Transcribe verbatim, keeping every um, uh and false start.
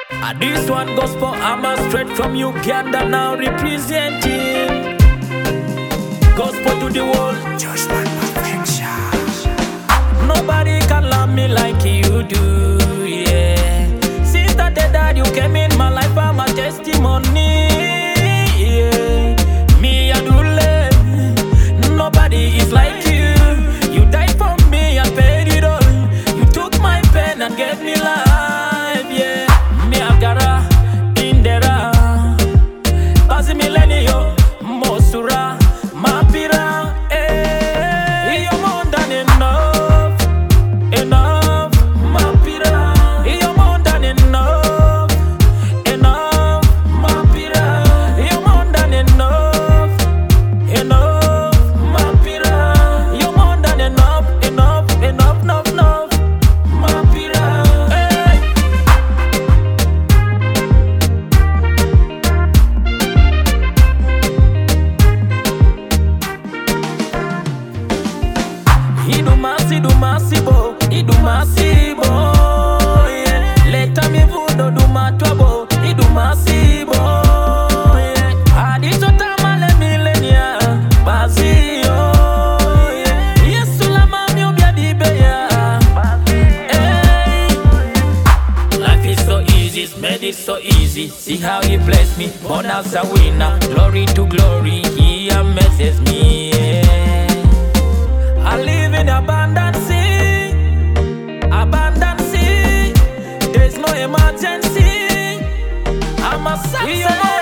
And this one goes for Amma straight from Uganda now representing. Gospel to the world. Judgment perfection. Nobody can love me like you do, yeah. Since the day that you came in my life, I'm a testimony, yeah. Me and Ule, nobody is like you. You died for me and paid it all. You took my pain and gave me life, yeah. Me agara, indera, bazi millennium, mosura, mapira, eh. You're more than enough, enough, mapira. You're more than enough, enough, mapira. You're more than enough, enough, mapira. You're more than enough, enough, enough, enough, enough, mapira. Hey. Idumasi, dumasibo, idumasibo, yeah. Leta mi vudo dumatwabo, idumasibo, yeah. Adito tamale milenia, bazio, yeah. Yesu la mami obiadibeya, hey. Life is so easy, it's made it so easy. See how he blessed me, born as a winner. Glory to glory, he amazes me, yeah. I live in abundance, abundance. There's no emergency. I'm a success.